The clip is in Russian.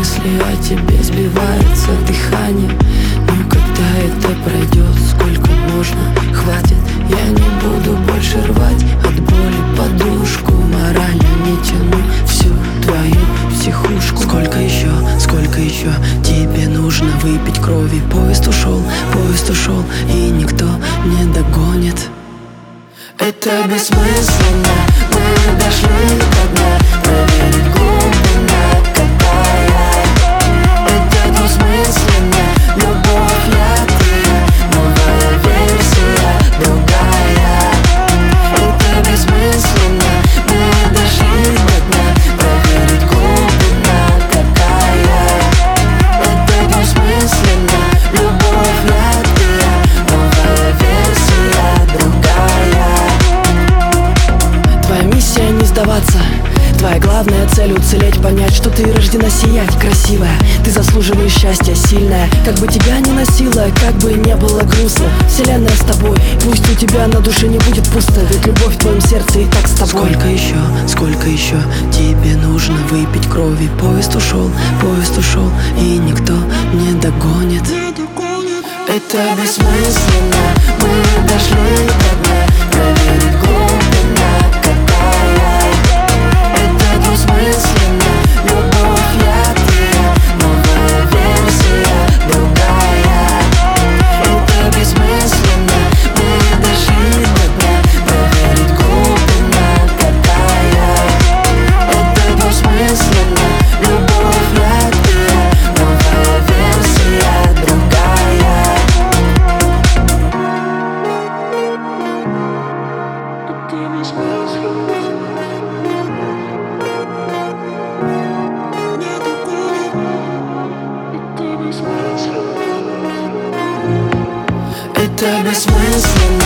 мысли о тебе, сбивается дыхание. Но когда это пройдет, сколько можно, хватит. Я не буду больше рвать от боли подушку. Морально не тяну всю твою психушку. Сколько еще тебе нужно выпить крови? Поезд ушел, и никто не догонит. Это бессмысленно, мы дошли до дна. Проверить глубина какая. Это двусмысленно, любовь ядкая. Новая версия, другая. Это бессмысленно, мы дошли до дна. Проверить глубина какая. Это двусмысленно, любовь ядкая. Новая версия, другая. Твоя миссия не сдаваться. Твоя главная цель уцелеть, понять, что ты рождена сиять. Красивая, ты заслуживаешь счастья, сильная. Как бы тебя ни носило, как бы не было грустно, вселенная с тобой, пусть у тебя на душе не будет пусто. Ведь любовь в твоем сердце и так с тобой. Сколько еще тебе нужно выпить крови? Поезд ушел, и никто не догонит. Это бессмысленно, мы дошли до дна. Проверить глубина какая. Это двусмысленно, любовь ядкая. Новая версия, другая. Это бессмысленно, мы дошли до дна. Проверить глубина какая. Это двусмысленно, любовь ядкая. Новая версия, другая. Это бессмысленно.